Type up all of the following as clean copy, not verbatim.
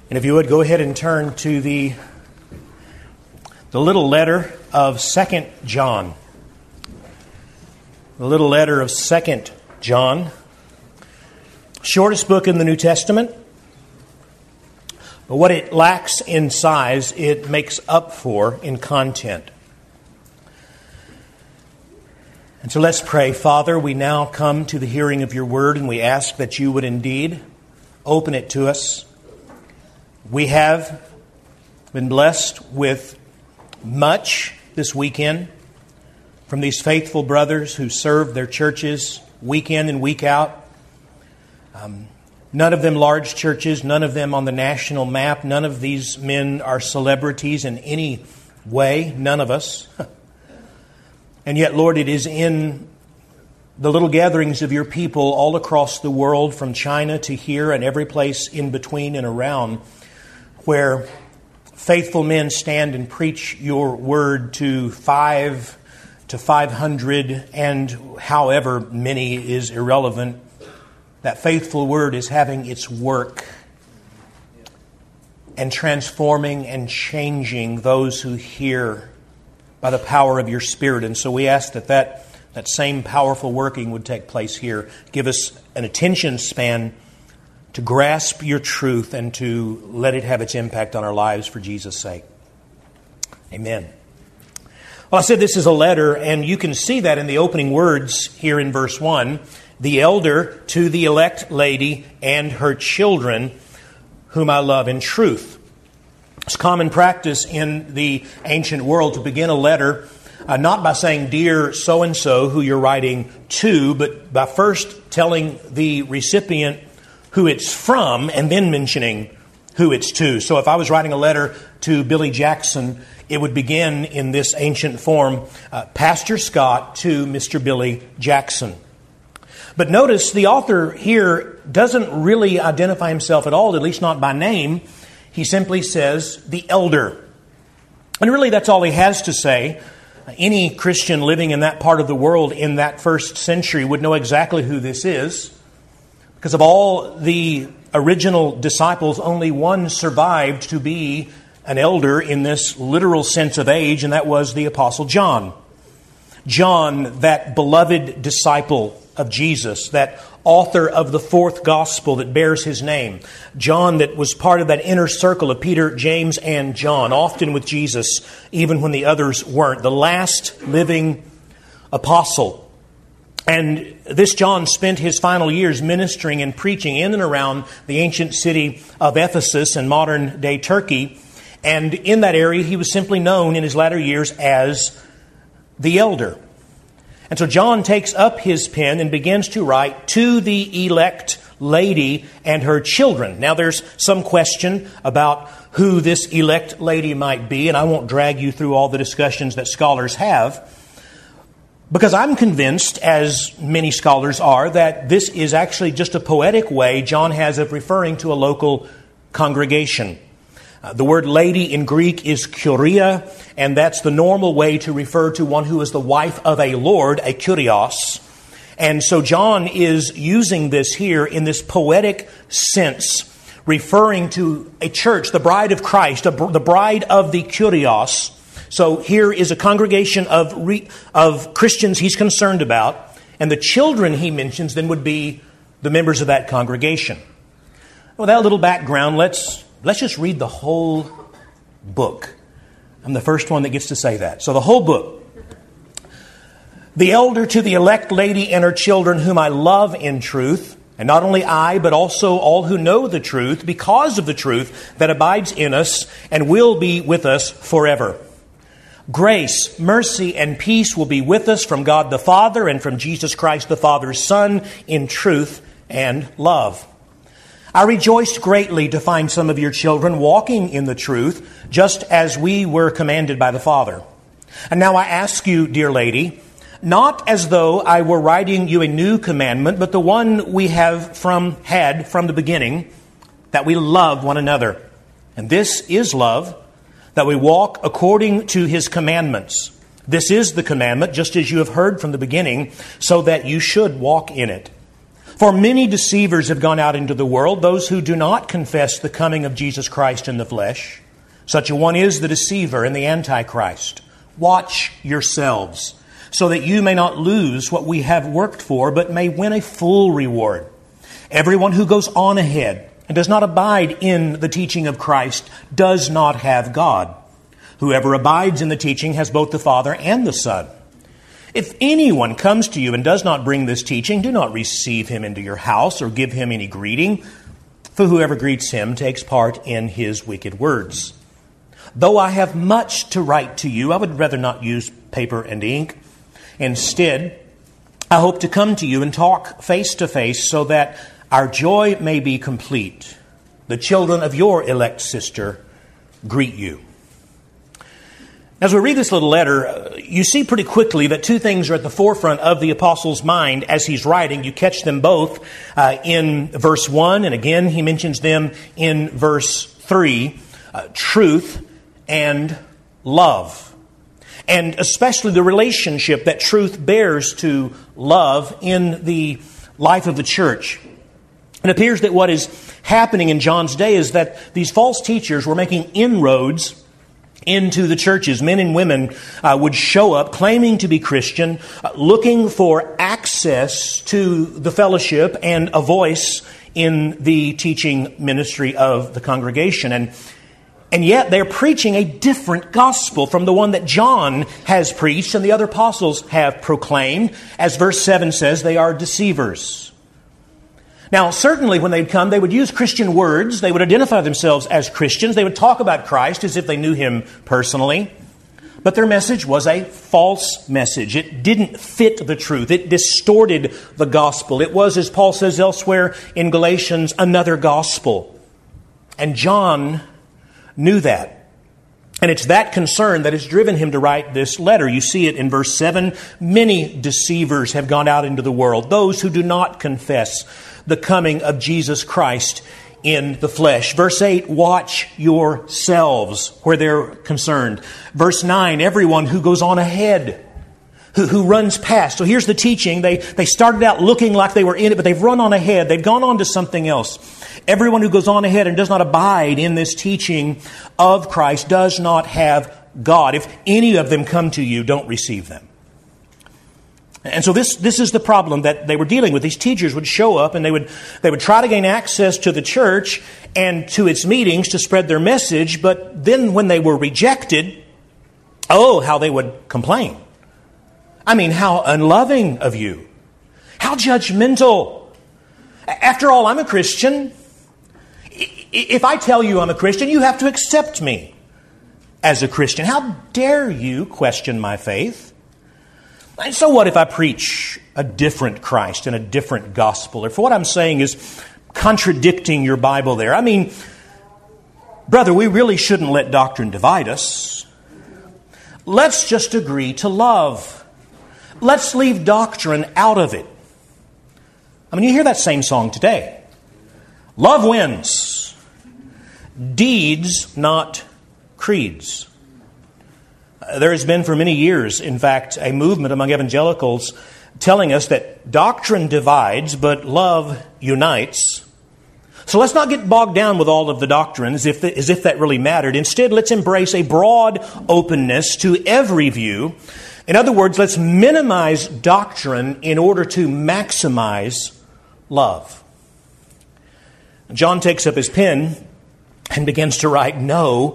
And if you would, go ahead and turn to the little letter of 2 John. The little letter of 2 John. Shortest book in the New Testament. But what it lacks in size, it makes up for in content. And so let's pray. Father, we now come to the hearing of your word, and we ask that you would indeed open it to us. We have been blessed with much this weekend from these faithful brothers who serve their churches week in and week out. None of them large churches, none of them on the national map. None of these men are celebrities in any way, none of us. And yet, Lord, it is in the little gatherings of your people all across the world, from China to here and every place in between and around, where faithful men stand and preach your word to 5 to 500, and however many is irrelevant. That faithful word is having its work and transforming and changing those who hear by the power of your Spirit. And so we ask that same powerful working would take place here. Give us an attention span to grasp your truth and to let it have its impact on our lives for Jesus' sake. Amen. Well, I said this is a letter, and you can see that in the opening words here in verse 1. The elder to the elect lady and her children, whom I love in truth. It's common practice in the ancient world to begin a letter not by saying, dear so-and-so, who you're writing to, but by first telling the recipient who it's from, and then mentioning who it's to. So if I was writing a letter to Billy Jackson, it would begin in this ancient form, Pastor Scott to Mr. Billy Jackson. But notice the author here doesn't really identify himself at all, at least not by name. He simply says, the elder. And really that's all he has to say. Any Christian living in that part of the world in that first century would know exactly who this is. Because of all the original disciples, only one survived to be an elder in this literal sense of age, and that was the Apostle John. John, that beloved disciple of Jesus, that author of the fourth gospel that bears his name. John that was part of that inner circle of Peter, James, and John, often with Jesus, even when the others weren't. The last living apostle. And this John spent his final years ministering and preaching in and around the ancient city of Ephesus in modern-day Turkey. And in that area, he was simply known in his latter years as the elder. And so John takes up his pen and begins to write to the elect lady and her children. Now, there's some question about who this elect lady might be, and I won't drag you through all the discussions that scholars have. Because I'm convinced, as many scholars are, that this is actually just a poetic way John has of referring to a local congregation. The word lady in Greek is kuria, and that's the normal way to refer to one who is the wife of a lord, a kurios. And so John is using this here in this poetic sense, referring to a church, the bride of Christ, the bride of the kurios. So here is a congregation of Christians he's concerned about, and the children he mentions then would be the members of that congregation. With that little background, let's just read the whole book. I'm the first one that gets to say that. So the whole book. The elder to the elect lady and her children, whom I love in truth, and not only I, but also all who know the truth, because of the truth that abides in us and will be with us forever. Grace, mercy, and peace will be with us from God the Father and from Jesus Christ the Father's Son in truth and love. I rejoiced greatly to find some of your children walking in the truth, just as we were commanded by the Father. And now I ask you, dear lady, not as though I were writing you a new commandment, but the one we had from the beginning, that we love one another. And this is love, that we walk according to His commandments. This is the commandment, just as you have heard from the beginning, so that you should walk in it. For many deceivers have gone out into the world, those who do not confess the coming of Jesus Christ in the flesh. Such a one is the deceiver and the Antichrist. Watch yourselves, so that you may not lose what we have worked for, but may win a full reward. Everyone who goes on ahead and does not abide in the teaching of Christ does not have God. Whoever abides in the teaching has both the Father and the Son. If anyone comes to you and does not bring this teaching, do not receive him into your house or give him any greeting, for whoever greets him takes part in his wicked words. Though I have much to write to you, I would rather not use paper and ink. Instead, I hope to come to you and talk face to face so that our joy may be complete. The children of your elect sister greet you. As we read this little letter, you see pretty quickly that two things are at the forefront of the apostle's mind as he's writing. You catch them both in verse 1, and again he mentions them in verse 3, truth and love. And especially the relationship that truth bears to love in the life of the church. It appears that what is happening in John's day is that these false teachers were making inroads into the churches. Men and women would show up claiming to be Christian, looking for access to the fellowship and a voice in the teaching ministry of the congregation. And yet they're preaching a different gospel from the one that John has preached and the other apostles have proclaimed. As verse 7 says, they are deceivers. Now, certainly when they'd come, they would use Christian words. They would identify themselves as Christians. They would talk about Christ as if they knew Him personally. But their message was a false message. It didn't fit the truth. It distorted the gospel. It was, as Paul says elsewhere in Galatians, another gospel. And John knew that. And it's that concern that has driven him to write this letter. You see it in verse 7. Many deceivers have gone out into the world, those who do not confess the coming of Jesus Christ in the flesh. Verse 8, watch yourselves where they're concerned. Verse 9, everyone who goes on ahead, who runs past. So here's the teaching. They started out looking like they were in it, but they've run on ahead. They've gone on to something else. Everyone who goes on ahead and does not abide in this teaching of Christ does not have God. If any of them come to you, don't receive them. And so this is the problem that they were dealing with. These teachers would show up and they would try to gain access to the church and to its meetings to spread their message, but then when they were rejected, oh, how they would complain. I mean, how unloving of you. How judgmental. After all, I'm a Christian. If I tell you I'm a Christian, you have to accept me as a Christian. How dare you question my faith? And so what if I preach a different Christ and a different gospel? If what I'm saying is contradicting your Bible there. I mean, brother, we really shouldn't let doctrine divide us. Let's just agree to love. Let's leave doctrine out of it. I mean, you hear that same song today. Love wins. Deeds, not creeds. There has been for many years, in fact, a movement among evangelicals telling us that doctrine divides, but love unites. So let's not get bogged down with all of the doctrine as if that really mattered. Instead, let's embrace a broad openness to every view. In other words, let's minimize doctrine in order to maximize love. John takes up his pen and begins to write, no,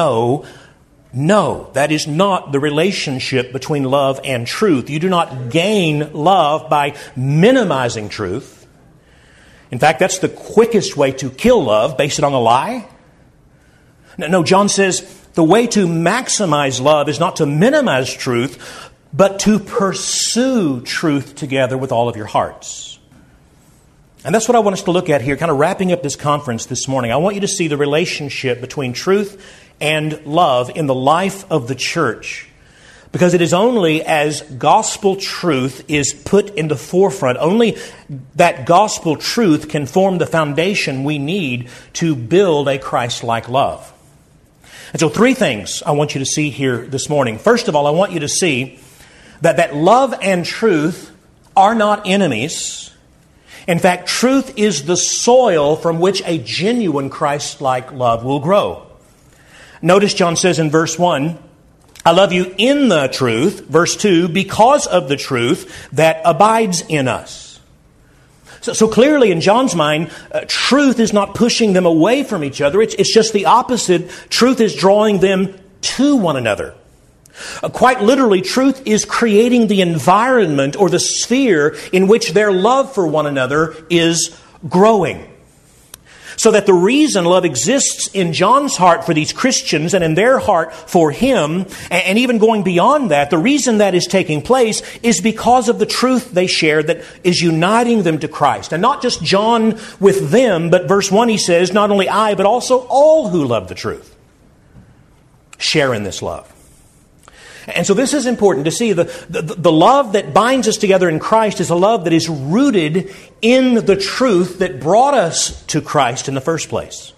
that is not the relationship between love and truth. You do not gain love by minimizing truth. In fact, that's the quickest way to kill love, base it on a lie. No, John says the way to maximize love is not to minimize truth, but to pursue truth together with all of your hearts. And that's what I want us to look at here, kind of wrapping up this conference this morning. I want you to see the relationship between truth and love in the life of the church. Because it is only as gospel truth is put in the forefront, only that gospel truth can form the foundation we need to build a Christ-like love. And so 3 things I want you to see here this morning. First of all, I want you to see that love and truth are not enemies. In fact, truth is the soil from which a genuine Christ-like love will grow. Notice John says in verse 1, I love you in the truth. Verse 2, because of the truth that abides in us. So clearly in John's mind, truth is not pushing them away from each other. It's just the opposite. Truth is drawing them to one another. Quite literally, truth is creating the environment or the sphere in which their love for one another is growing. So that the reason love exists in John's heart for these Christians and in their heart for him, and even going beyond that, the reason that is taking place is because of the truth they share that is uniting them to Christ. And not just John with them, but verse 1 he says, not only I, but also all who love the truth share in this love. And so this is important to see. The love that binds us together in Christ is a love that is rooted in the truth that brought us to Christ in the first place.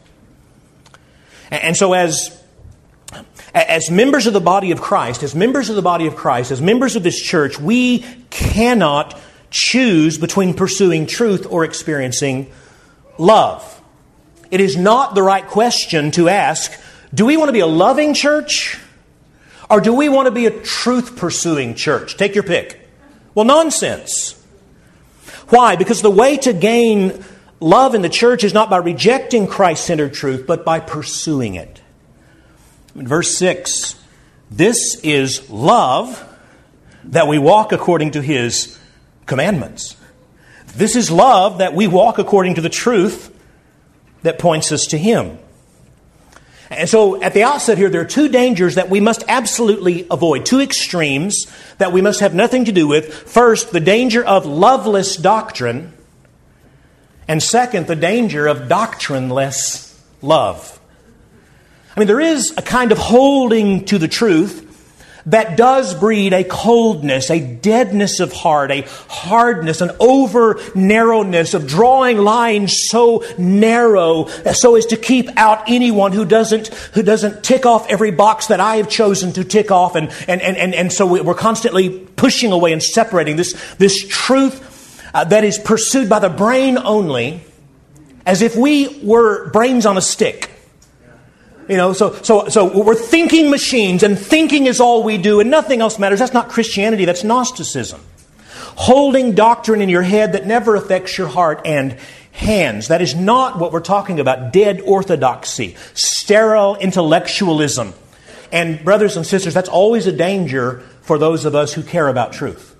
And so as members of the body of Christ, as members of this church, we cannot choose between pursuing truth or experiencing love. It is not the right question to ask, do we want to be a loving church? Or do we want to be a truth-pursuing church? Take your pick. Well, nonsense. Why? Because the way to gain love in the church is not by rejecting Christ-centered truth, but by pursuing it. In verse 6, this is love, that we walk according to His commandments. This is love, that we walk according to the truth that points us to Him. And so at the outset here, there are two dangers that we must absolutely avoid. Two extremes that we must have nothing to do with. First, the danger of loveless doctrine. And second, the danger of doctrineless love. I mean, there is a kind of holding to the truth that does breed a coldness, a deadness of heart, a hardness, an over-narrowness of drawing lines so narrow so as to keep out anyone who doesn't tick off every box that I have chosen to tick off. And so we're constantly pushing away and separating this truth that is pursued by the brain only, as if we were brains on a stick. You know, so we're thinking machines, and thinking is all we do, and nothing else matters. That's not Christianity, that's Gnosticism. Holding doctrine in your head that never affects your heart and hands. That is not what we're talking about. Dead orthodoxy, sterile intellectualism. And brothers and sisters, that's always a danger for those of us who care about truth.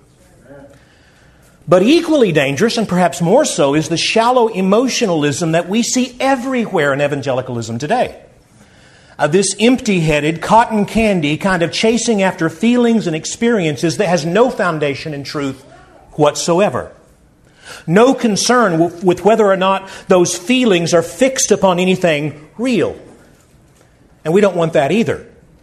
But equally dangerous, and perhaps more so, is the shallow emotionalism that we see everywhere in evangelicalism today. This empty-headed, cotton candy kind of chasing after feelings and experiences that has no foundation in truth whatsoever. No concern with whether or not those feelings are fixed upon anything real. And we don't want that either.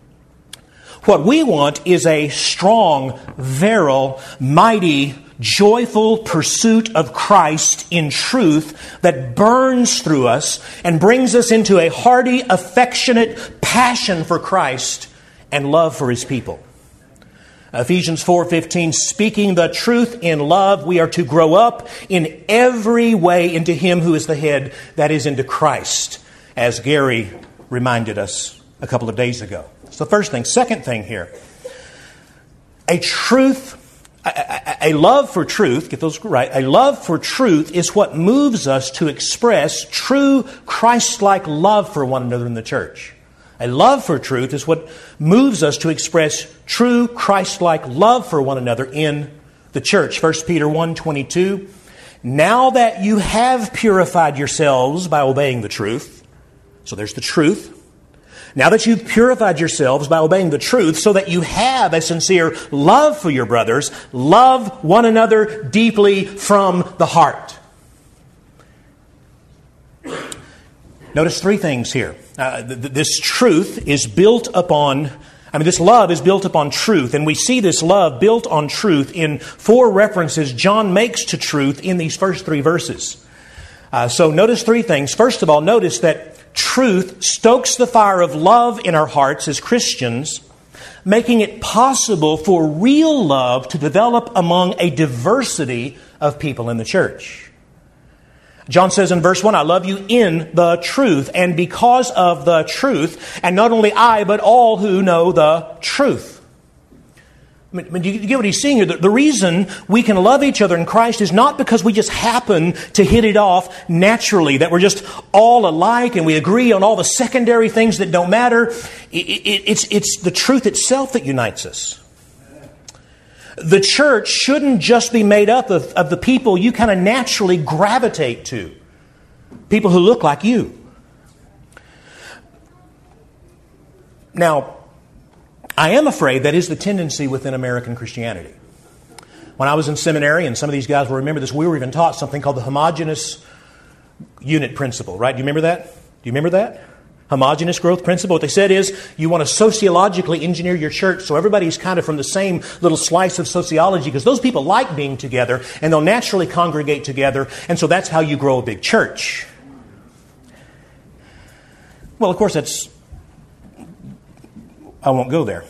What we want is a strong, virile, mighty, joyful pursuit of Christ in truth that burns through us and brings us into a hearty, affectionate passion for Christ and love for His people. Ephesians 4:15, speaking the truth in love, we are to grow up in every way into Him who is the head, that is, into Christ, as Gary reminded us a couple of days ago. So the first thing. Second thing here, a love for truth, get those right, a love for truth is what moves us to express true Christ-like love for one another in the church. A love for truth is what moves us to express true Christ-like love for one another in the church. 1 Peter 1:22, now that you have purified yourselves by obeying the truth, so there's the truth. Now that you've purified yourselves by obeying the truth, so that you have a sincere love for your brothers, love one another deeply from the heart. Notice three things here. This truth is built upon, this love is built upon truth, and we see this love built on truth in four references John makes to truth in these first three verses. So notice three things. First of all, notice that truth stokes the fire of love in our hearts as Christians, making it possible for real love to develop among a diversity of people in the church. John says in verse 1, I love you in the truth, and because of the truth, and not only I, but all who know the truth. I mean, do you get what he's saying here? The reason we can love each other in Christ is not because we just happen to hit it off naturally, that we're just all alike and we agree on all the secondary things that don't matter. It's the truth itself that unites us. The church shouldn't just be made up of the people you kind of naturally gravitate to. People who look like you. Now, I am afraid that is the tendency within American Christianity. When I was in seminary, and some of these guys will remember this, we were even taught something called the homogeneous unit principle, right? Do you remember that? Do you remember that? Homogeneous growth principle. What they said is you want to sociologically engineer your church so everybody's kind of from the same little slice of sociology, because those people like being together and they'll naturally congregate together, and so that's how you grow a big church. Well, of course, I won't go there.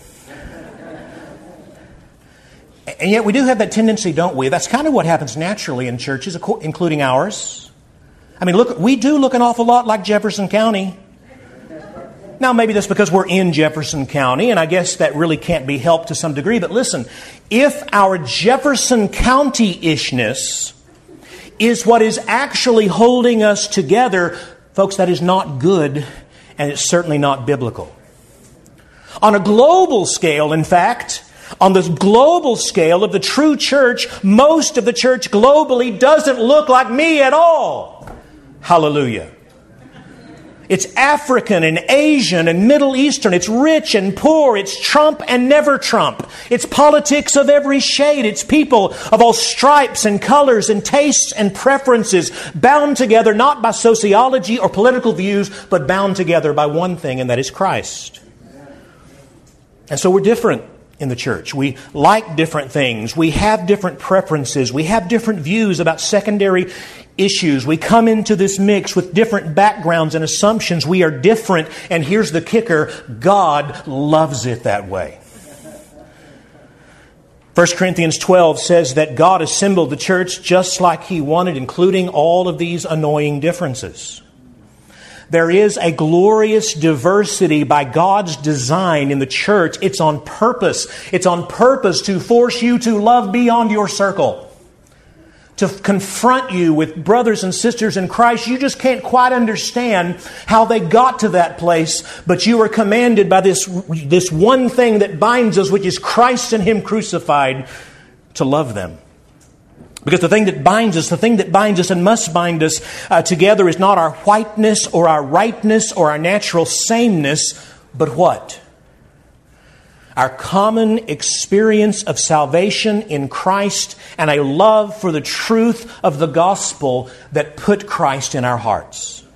And yet we do have that tendency, don't we? That's kind of what happens naturally in churches, including ours. I mean, look, we do look an awful lot like Jefferson County. Now, maybe that's because we're in Jefferson County, and I guess that really can't be helped to some degree. But listen, if our Jefferson County-ishness is what is actually holding us together, folks, that is not good, and it's certainly not biblical. On a global scale, in fact, on this global scale of the true church, most of the church globally doesn't look like me at all. Hallelujah. It's African and Asian and Middle Eastern. It's rich and poor. It's Trump and never Trump. It's politics of every shade. It's people of all stripes and colors and tastes and preferences, bound together not by sociology or political views, but bound together by one thing, and that is Christ. And so we're different in the church. We like different things. We have different preferences. We have different views about secondary issues. We come into this mix with different backgrounds and assumptions. We are different. And here's the kicker. God loves it that way. 1 Corinthians 12 says that God assembled the church just like He wanted, including all of these annoying differences. There is a glorious diversity by God's design in the church. It's on purpose. It's on purpose to force you to love beyond your circle. To confront you with brothers and sisters in Christ. You just can't quite understand how they got to that place, but you are commanded by this one thing that binds us, which is Christ and Him crucified, to love them. Because the thing that binds us and must bind us together is not our whiteness or our rightness or our natural sameness, but what? Our common experience of salvation in Christ and a love for the truth of the gospel that put Christ in our hearts.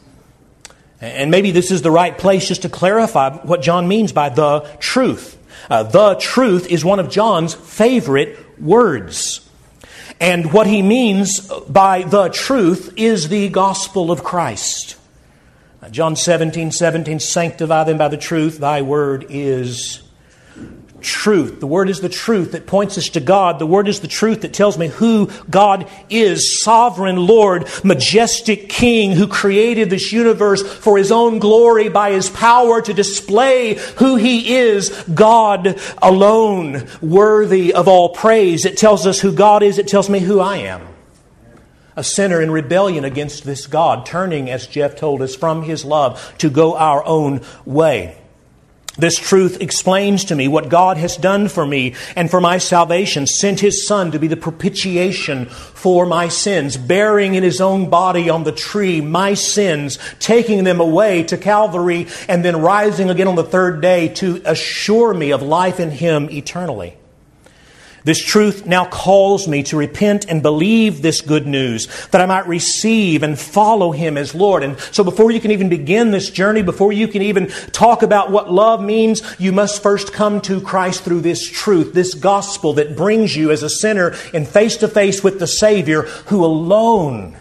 And maybe this is the right place just to clarify what John means by the truth. The truth is one of John's favorite words. And what he means by the truth is the gospel of Christ. John 17:17, sanctify them by the truth. Thy word is truth. The Word is the truth that points us to God. The Word is the truth that tells me who God is. Sovereign Lord, majestic King who created this universe for His own glory by His power to display who He is. God alone, worthy of all praise. It tells us who God is. It tells me who I am. A sinner in rebellion against this God, turning, as Jeff told us, from His love to go our own way. This truth explains to me what God has done for me and for my salvation, sent His Son to be the propitiation for my sins, bearing in His own body on the tree my sins, taking them away to Calvary, and then rising again on the third day to assure me of life in Him eternally. This truth now calls me to repent and believe this good news, that I might receive and follow Him as Lord. And so before you can even begin this journey, before you can even talk about what love means, you must first come to Christ through this truth, this gospel that brings you as a sinner in face-to-face with the Savior, who alone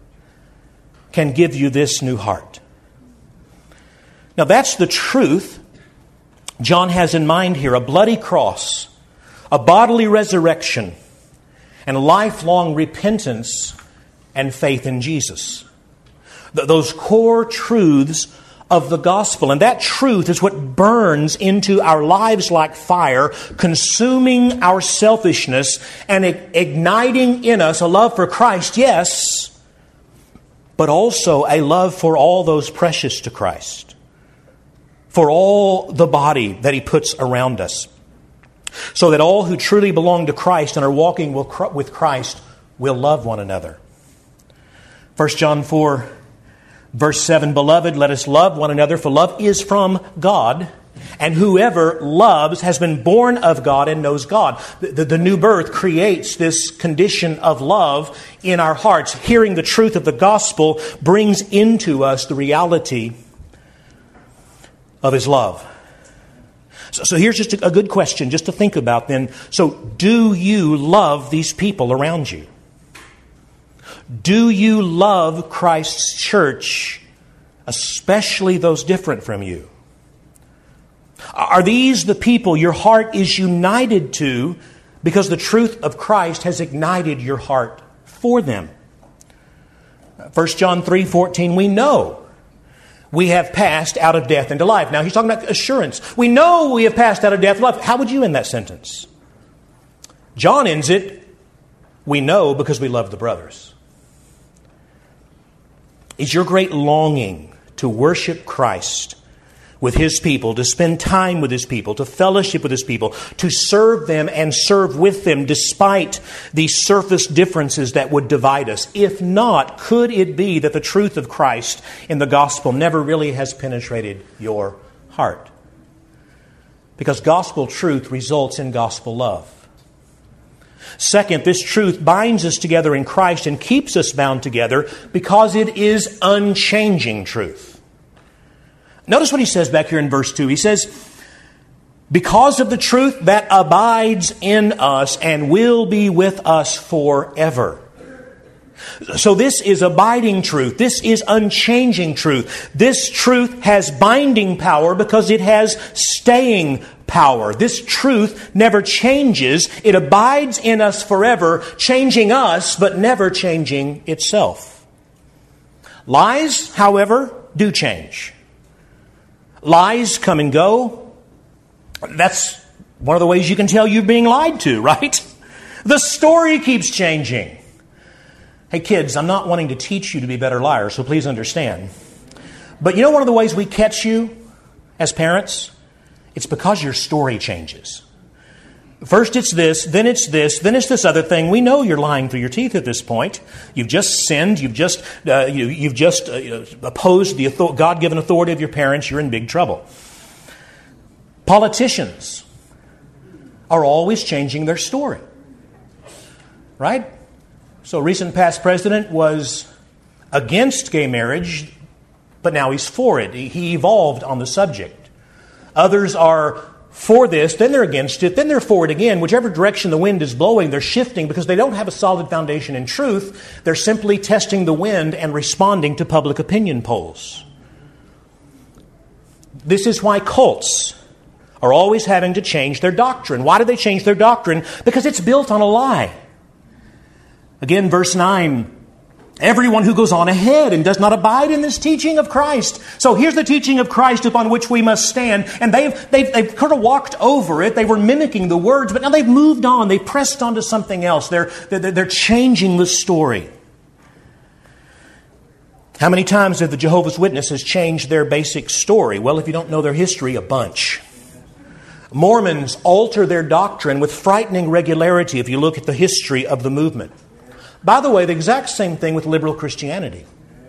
can give you this new heart. Now that's the truth John has in mind here, a bloody cross, a bodily resurrection, and lifelong repentance and faith in Jesus. Those core truths of the gospel. And that truth is what burns into our lives like fire, consuming our selfishness and igniting in us a love for Christ, yes, but also a love for all those precious to Christ, for all the body that He puts around us, so that all who truly belong to Christ and are walking with Christ will love one another. 1 John 4, verse 7, Beloved, let us love one another, for love is from God, and whoever loves has been born of God and knows God. The new birth creates this condition of love in our hearts. Hearing the truth of the gospel brings into us the reality of His love. So here's just a good question just to think about then. So do you love these people around you? Do you love Christ's church, especially those different from you? Are these the people your heart is united to because the truth of Christ has ignited your heart for them? 1 John 3:14, we know we have passed out of death into life. Now, he's talking about assurance. We know we have passed out of death into life. How would you end that sentence? John ends it, we know because we love the brothers. Is your great longing to worship Christ with His people, to spend time with His people, to fellowship with His people, to serve them and serve with them despite the surface differences that would divide us? If not, could it be that the truth of Christ in the gospel never really has penetrated your heart? Because gospel truth results in gospel love. Second, this truth binds us together in Christ and keeps us bound together because it is unchanging truth. Notice what he says back here in verse 2. He says, because of the truth that abides in us and will be with us forever. So this is abiding truth. This is unchanging truth. This truth has binding power because it has staying power. This truth never changes. It abides in us forever, changing us, but never changing itself. Lies, however, do change. Lies come and go. That's one of the ways you can tell you're being lied to, right? The story keeps changing. Hey kids, I'm not wanting to teach you to be better liars, so please understand. But you know one of the ways we catch you as parents? It's because your story changes. First it's this, then it's this other thing. We know you're lying through your teeth at this point. You've just sinned. You've just opposed the God-given authority of your parents. You're in big trouble. Politicians are always changing their story. Right? So a recent past president was against gay marriage, but now he's for it. He evolved on the subject. Others are for this, then they're against it, then they're for it again. Whichever direction the wind is blowing, they're shifting because they don't have a solid foundation in truth. They're simply testing the wind and responding to public opinion polls. This is why cults are always having to change their doctrine. Why do they change their doctrine? Because it's built on a lie. Again, verse 9. Everyone who goes on ahead and does not abide in this teaching of Christ. So here's the teaching of Christ upon which we must stand. And they've kind of walked over it. They were mimicking the words, but now they've moved on. They've pressed on to something else. They're changing the story. How many times have the Jehovah's Witnesses changed their basic story? Well, if you don't know their history, a bunch. Mormons alter their doctrine with frightening regularity if you look at the history of the movement. By the way, the exact same thing with liberal Christianity.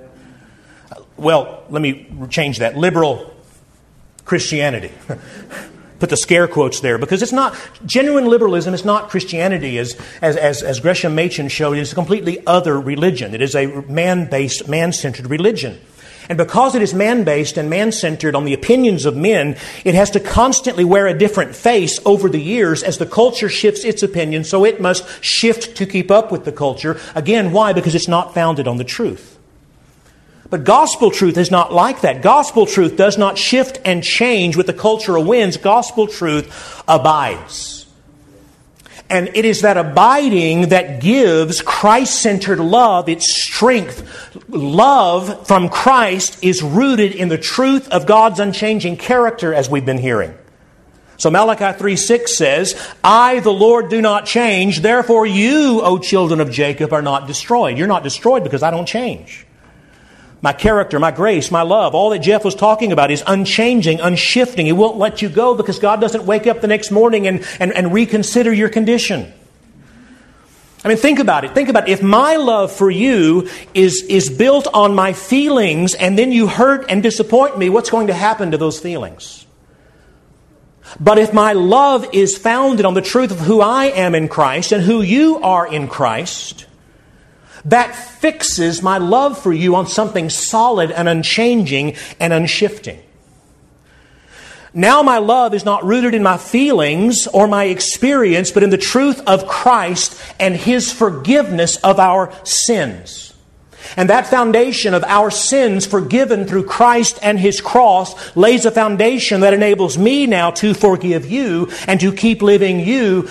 Well, let me change that. Liberal Christianity. Put the scare quotes there because it's not genuine liberalism. It's not Christianity, as Gresham Machen showed. It's a completely other religion. It is a man-based, man-centered religion. And because it is man-based and man-centered on the opinions of men, it has to constantly wear a different face over the years as the culture shifts its opinion, so it must shift to keep up with the culture. Again, why? Because it's not founded on the truth. But gospel truth is not like that. Gospel truth does not shift and change with the cultural winds. Gospel truth abides. And it is that abiding that gives Christ-centered love its strength. Love from Christ is rooted in the truth of God's unchanging character, as we've been hearing. So Malachi 3:6 says, I, the Lord, do not change. Therefore you, O children of Jacob, are not destroyed. You're not destroyed because I don't change. My character, my grace, my love, all that Jeff was talking about is unchanging, unshifting. It won't let you go because God doesn't wake up the next morning and reconsider your condition. I mean, think about it. Think about it. If my love for you is built on my feelings and then you hurt and disappoint me, what's going to happen to those feelings? But if my love is founded on the truth of who I am in Christ and who you are in Christ, that fixes my love for you on something solid and unchanging and unshifting. Now my love is not rooted in my feelings or my experience, but in the truth of Christ and His forgiveness of our sins. And that foundation of our sins forgiven through Christ and His cross lays a foundation that enables me now to forgive you and to keep loving you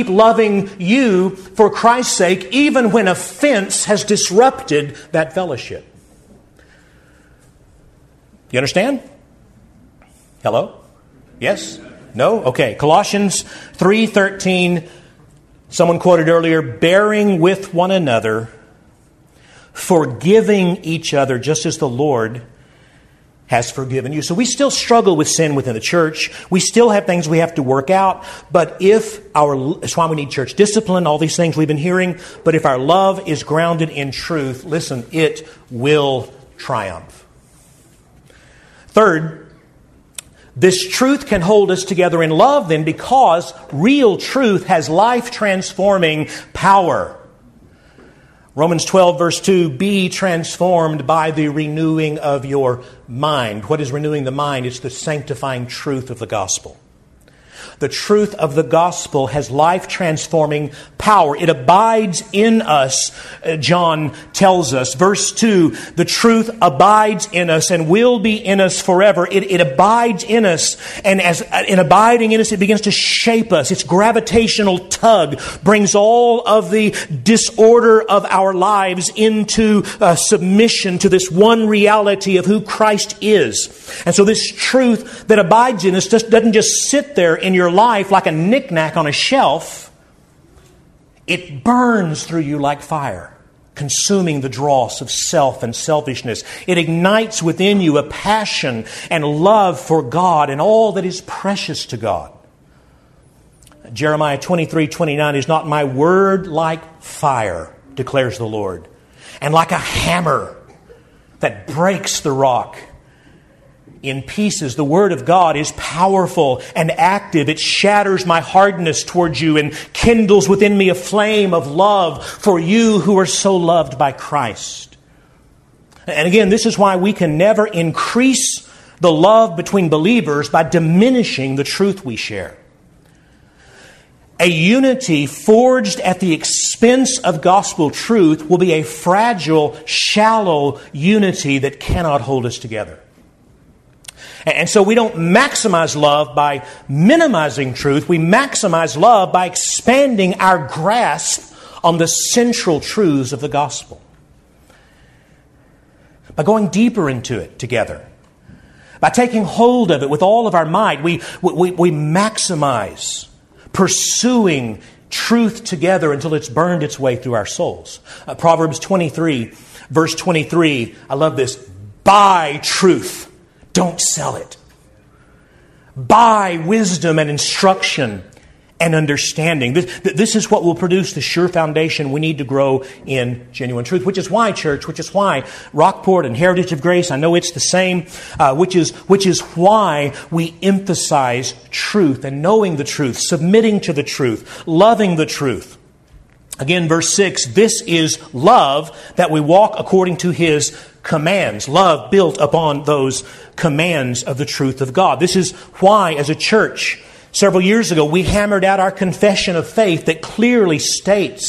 for Christ's sake, even when offense has disrupted that fellowship. You understand? Hello? Yes? No? Okay. Colossians 3:13. Someone quoted earlier, bearing with one another, forgiving each other just as the Lord has forgiven you. So we still struggle with sin within the church. We still have things we have to work out. But that's why we need church discipline, all these things we've been hearing. But if our love is grounded in truth, listen, it will triumph. Third, this truth can hold us together in love then because real truth has life-transforming power. Romans 12, verse 2, be transformed by the renewing of your mind. What is renewing the mind? It's the sanctifying truth of the gospel. The truth of the gospel has life-transforming power. It abides in us, John tells us. Verse 2, the truth abides in us and will be in us forever. It abides in us, and as in abiding in us, it begins to shape us. Its gravitational tug brings all of the disorder of our lives into submission to this one reality of who Christ is. And so this truth that abides in us doesn't just sit there in your life like a knick-knack on a shelf. It burns through you like fire, consuming the dross of self and selfishness. It ignites within you a passion and love for God and all that is precious to God. Jeremiah 23:29 is not my word like fire, declares the Lord, and like a hammer that breaks the rock in pieces. The Word of God is powerful and active. It shatters my hardness towards you and kindles within me a flame of love for you who are so loved by Christ. And again, this is why we can never increase the love between believers by diminishing the truth we share. A unity forged at the expense of gospel truth will be a fragile, shallow unity that cannot hold us together. And so we don't maximize love by minimizing truth. We maximize love by expanding our grasp on the central truths of the gospel. By going deeper into it together. By taking hold of it with all of our might, we maximize pursuing truth together until it's burned its way through our souls. Proverbs 23, verse 23, I love this. Buy truth. Don't sell it. Buy wisdom and instruction and understanding. This is what will produce the sure foundation we need to grow in genuine truth. Which is why, church, Rockport and Heritage of Grace, I know it's the same, which is why we emphasize truth and knowing the truth, submitting to the truth, loving the truth. Again, verse 6, this is love, that we walk according to His commands. Love built upon those commands of the truth of God. This is why, as a church, several years ago, we hammered out our confession of faith that clearly states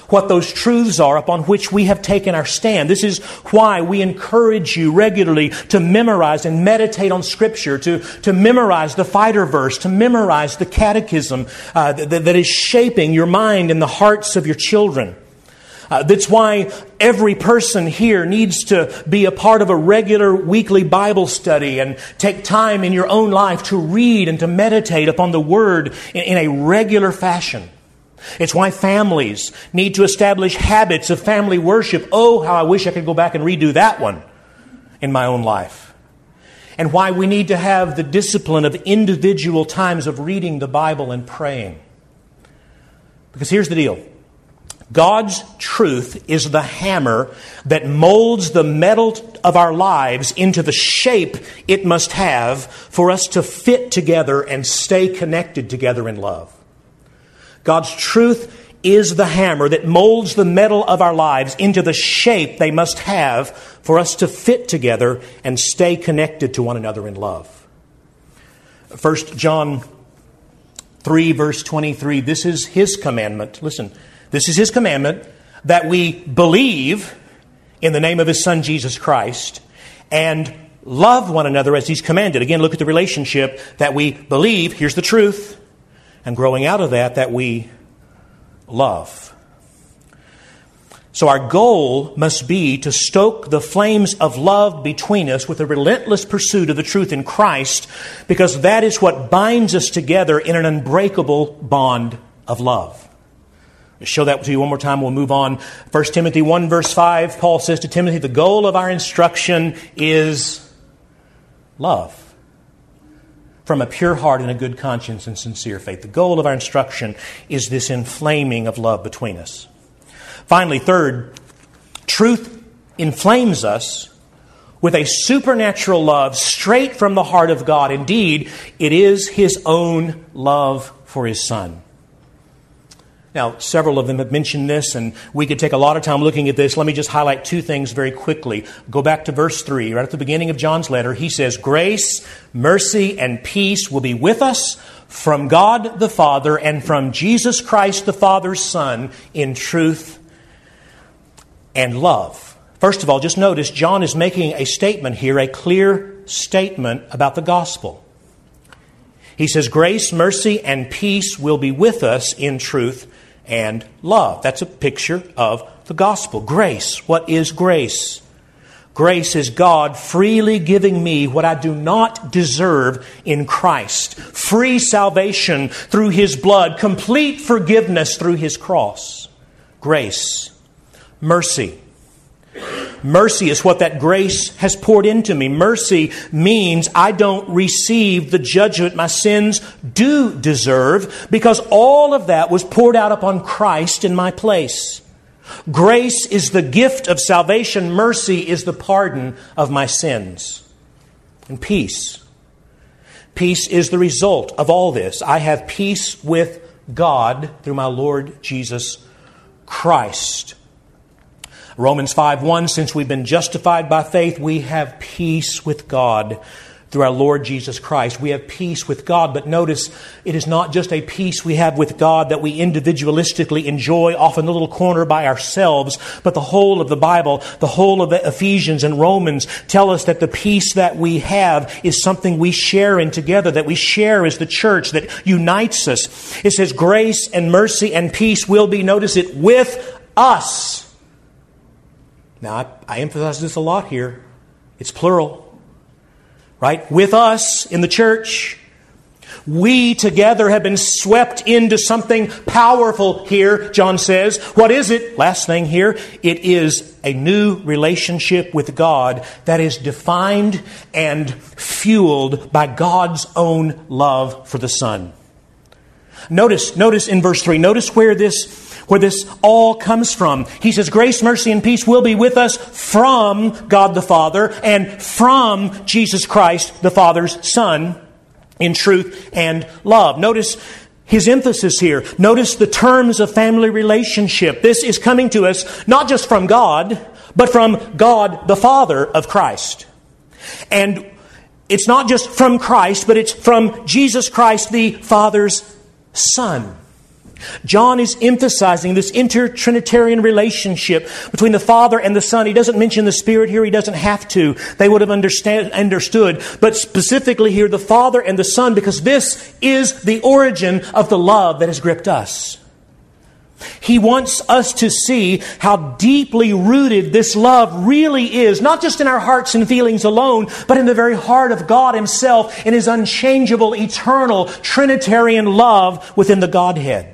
what those truths are upon which we have taken our stand. This is why we encourage you regularly to memorize and meditate on Scripture, to memorize the fighter verse, to memorize the catechism that is shaping your mind and the hearts of your children. That's why every person here needs to be a part of a regular weekly Bible study and take time in your own life to read and to meditate upon the Word in a regular fashion. It's why families need to establish habits of family worship. Oh, how I wish I could go back and redo that one in my own life. And why we need to have the discipline of individual times of reading the Bible and praying. Because here's the deal. God's truth is the hammer that molds the metal of our lives into the shape it must have for us to fit together and stay connected together in love. God's truth is the hammer that molds the metal of our lives into the shape they must have for us to fit together and stay connected to one another in love. 1 John 3, verse 23, this is His commandment. Listen, this is His commandment, that we believe in the name of His Son, Jesus Christ, and love one another as He's commanded. Again, look at the relationship that we believe. Here's the truth. And growing out of that we love. So our goal must be to stoke the flames of love between us with a relentless pursuit of the truth in Christ, because that is what binds us together in an unbreakable bond of love. I'll show that to you one more time. We'll move on. 1 Timothy 1 verse 5, Paul says to Timothy, the goal of our instruction is love. From a pure heart and a good conscience and sincere faith. The goal of our instruction is this inflaming of love between us. Finally, third, truth inflames us with a supernatural love straight from the heart of God. Indeed, it is His own love for His Son. Now, several of them have mentioned this, and we could take a lot of time looking at this. Let me just highlight two things very quickly. Go back to verse 3. Right at the beginning of John's letter, he says, grace, mercy, and peace will be with us from God the Father and from Jesus Christ the Father's Son in truth and love. First of all, just notice John is making a statement here, a clear statement about the gospel. He says, grace, mercy, and peace will be with us in truth and love. That's a picture of the gospel. Grace. What is grace? Grace is God freely giving me what I do not deserve in Christ. Free salvation through His blood. Complete forgiveness through His cross. Grace. Mercy. Mercy is what that grace has poured into me. Mercy means I don't receive the judgment my sins do deserve, because all of that was poured out upon Christ in my place. Grace is the gift of salvation. Mercy is the pardon of my sins. And peace. Peace is the result of all this. I have peace with God through my Lord Jesus Christ. Romans 5:1, since we've been justified by faith, we have peace with God through our Lord Jesus Christ. We have peace with God, but notice it is not just a peace we have with God that we individualistically enjoy off in the little corner by ourselves, but the whole of the Bible, the whole of the Ephesians and Romans tell us that the peace that we have is something we share in together, that we share as the church, that unites us. It says grace and mercy and peace will be, notice it, with us. Now, I emphasize this a lot here. It's plural, right? With us in the church. We together have been swept into something powerful here, John says. What is it? Last thing here. It is a new relationship with God that is defined and fueled by God's own love for the Son. Notice in verse 3, notice where this all comes from. He says, grace, mercy, and peace will be with us from God the Father and from Jesus Christ, the Father's Son, in truth and love. Notice his emphasis here. Notice the terms of family relationship. This is coming to us not just from God, but from God the Father of Christ. And it's not just from Christ, but it's from Jesus Christ, the Father's Son. John is emphasizing this inter-Trinitarian relationship between the Father and the Son. He doesn't mention the Spirit here. He doesn't have to. They would have understood. But specifically here, the Father and the Son, because this is the origin of the love that has gripped us. He wants us to see how deeply rooted this love really is, not just in our hearts and feelings alone, but in the very heart of God Himself, in His unchangeable, eternal, Trinitarian love within the Godhead.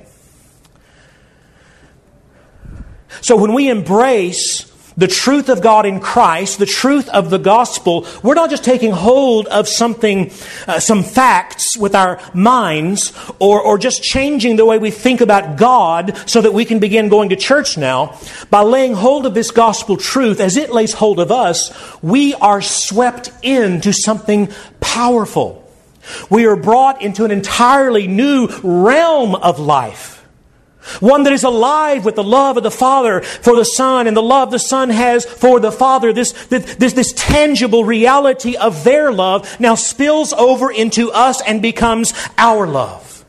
So when we embrace the truth of God in Christ, the truth of the gospel, we're not just taking hold of something, some facts with our minds, or just changing the way we think about God so that we can begin going to church now. By laying hold of this gospel truth as it lays hold of us, we are swept into something powerful. We are brought into an entirely new realm of life. One that is alive with the love of the Father for the Son and the love the Son has for the Father. This tangible reality of their love now spills over into us and becomes our love.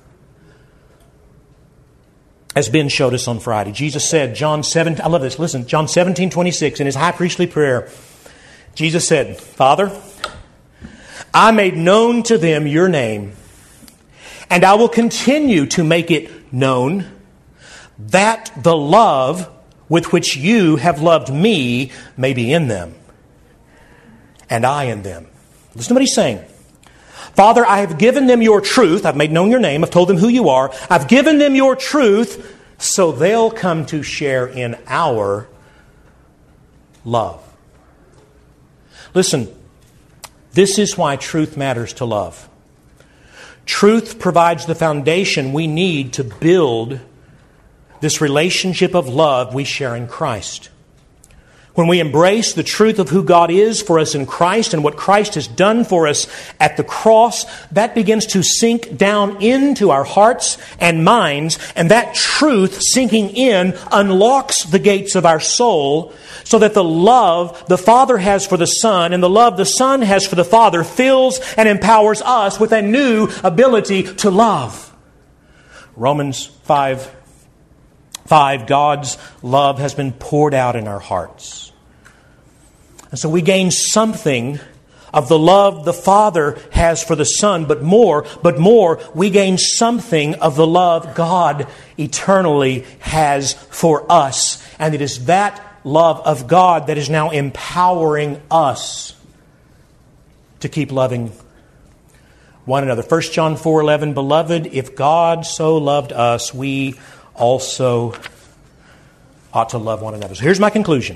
As Ben showed us on Friday, Jesus said, John 17:26 in His high priestly prayer, Jesus said, Father, I made known to them your name, and I will continue to make it known, that the love with which you have loved me may be in them, and I in them. Listen to what He's saying. Father, I have given them your truth. I've made known your name. I've told them who you are. I've given them your truth so they'll come to share in our love. Listen, this is why truth matters to love. Truth provides the foundation we need to build this relationship of love we share in Christ. When we embrace the truth of who God is for us in Christ and what Christ has done for us at the cross, that begins to sink down into our hearts and minds, and that truth sinking in unlocks the gates of our soul so that the love the Father has for the Son and the love the Son has for the Father fills and empowers us with a new ability to love. Romans 5, God's love has been poured out in our hearts. And so we gain something of the love the Father has for the Son, but more, we gain something of the love God eternally has for us. And it is that love of God that is now empowering us to keep loving one another. 1 John 4:11, Beloved, if God so loved us, we also ought to love one another. So here's my conclusion.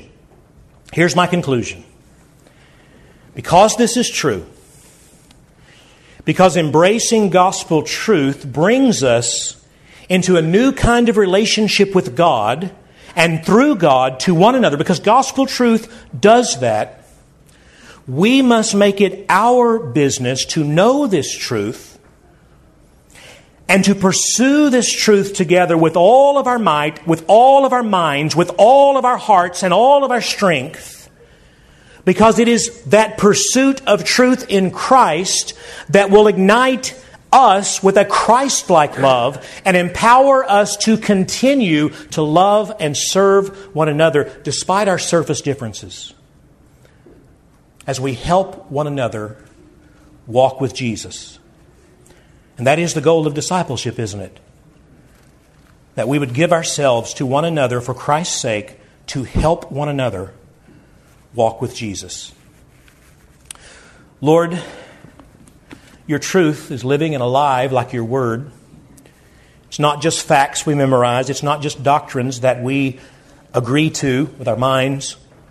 Because this is true, because embracing gospel truth brings us into a new kind of relationship with God and through God to one another, because gospel truth does that, we must make it our business to know this truth and to pursue this truth together with all of our might, with all of our minds, with all of our hearts and all of our strength. Because it is that pursuit of truth in Christ that will ignite us with a Christ-like love and empower us to continue to love and serve one another despite our surface differences, as we help one another walk with Jesus. And that is the goal of discipleship, isn't it? That we would give ourselves to one another for Christ's sake to help one another walk with Jesus. Lord, your truth is living and alive like your word. It's not just facts we memorize. It's not just doctrines that we agree to with our minds.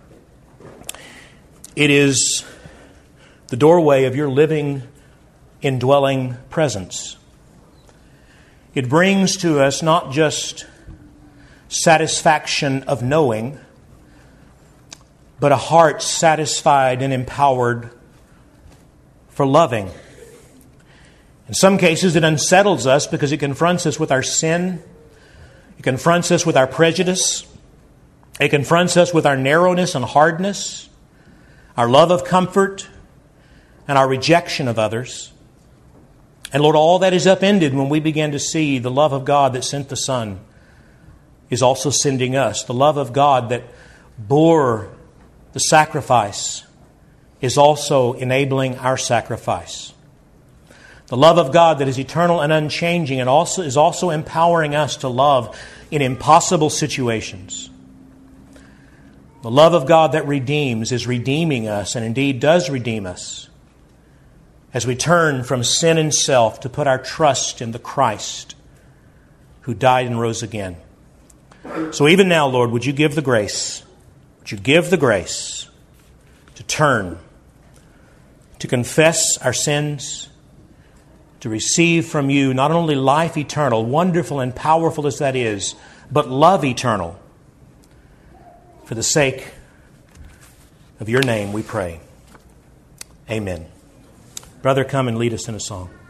It is the doorway of your living, indwelling presence. It brings to us not just satisfaction of knowing, but a heart satisfied and empowered for loving. In some cases, it unsettles us because it confronts us with our sin. It confronts us with our prejudice. It confronts us with our narrowness and hardness, our love of comfort, and our rejection of others. And Lord, all that is upended when we begin to see the love of God that sent the Son is also sending us. The love of God that bore the sacrifice is also enabling our sacrifice. The love of God that is eternal and unchanging and also is also empowering us to love in impossible situations. The love of God that redeems is redeeming us, and indeed does redeem us, as we turn from sin and self to put our trust in the Christ who died and rose again. So even now, Lord, would you give the grace? Would you give the grace to turn, to confess our sins, to receive from you not only life eternal, wonderful and powerful as that is, but love eternal. For the sake of your name, we pray. Amen. Brother, come and lead us in a song.